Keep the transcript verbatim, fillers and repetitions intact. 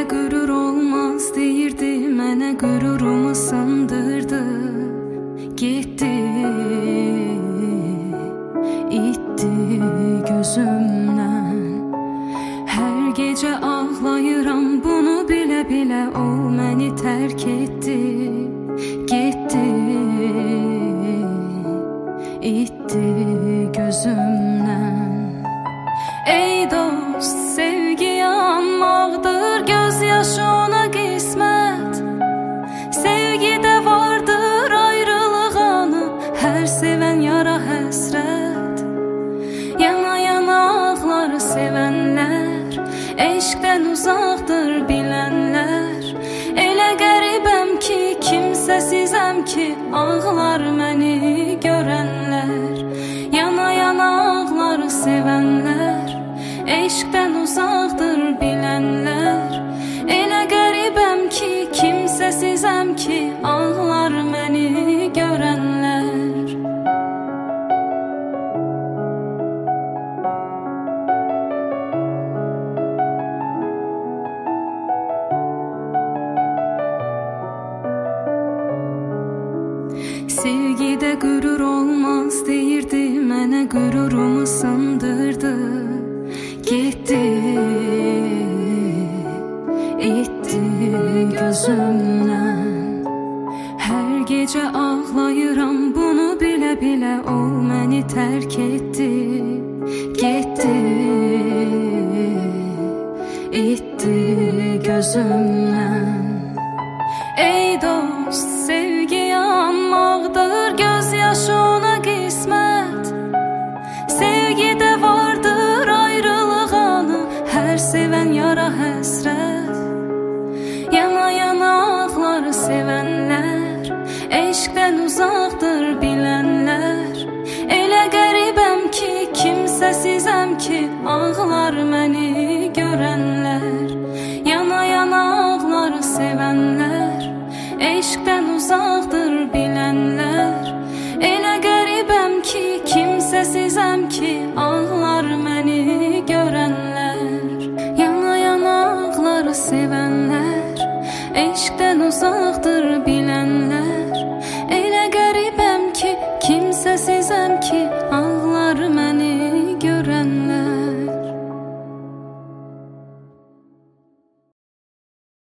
qürur olmaz deyirdi, mənə qürurumu sındırdı. Getdi, itdi gözümdən. Hər gecə ağlayıram, bunu bilə-bilə o məni tərk etdi. Getdi, itdi gözümdən. Ey dost, sevgi yanmaqdır, göz yaşı ona qismət. Sevgidə vardır ayrılıq anı, hər sevən yara həsrət. Yana-yana ağlar sevənlər, eşqdən uzaqdır bilənlər. Elə qəribəm ki, kimsəsizəm ki, ağlar məni görənlər. Yana-yana ağlar sevənlər, eşqdən uzaqdır bilənlər. Elə qəribəm ki, kimsəsizəm ki, ağlar məni görənlər. Sevgidə qürur olmaz deyirdi, mənə qürurumu sındırdı. Getdi, itdi gözümdən. Hər gecə ağlayıram, bunu bilə-bilə o məni tərk etdi. Getdi, itdi gözümdən. Ey dost, sevgi yanmaqdır, göz yaşı ona qismət. Sevgidə vardır ayrılıq anı, hər sevən yara həsrət. Yana-yana ağlar sevənlər, eşqdən uzaqdır bilənlər. Elə qəribəm ki, kimsəsizəm ki, ağlar məni görənlər. Yana-yana ağlar sevənlər, eşqdən uzaqdır bilənlər. Elə qəribəm ki, kimsəsizəm ki, ağlar məni görənlər. Yana-yana ağlar sevənlər, eşqdən uzaqdır bilənlər.